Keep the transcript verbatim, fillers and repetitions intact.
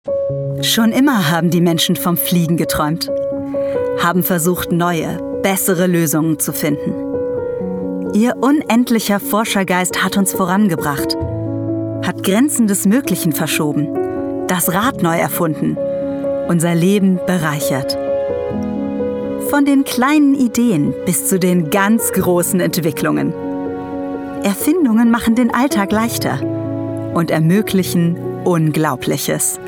Schon immer haben die Menschen vom Fliegen geträumt, haben versucht, neue, bessere Lösungen zu finden. Ihr unendlicher Forschergeist hat uns vorangebracht, hat Grenzen des Möglichen verschoben, das Rad neu erfunden, unser Leben bereichert. Von den kleinen Ideen bis zu den ganz großen Entwicklungen. Erfindungen machen den Alltag leichter und ermöglichen Unglaubliches.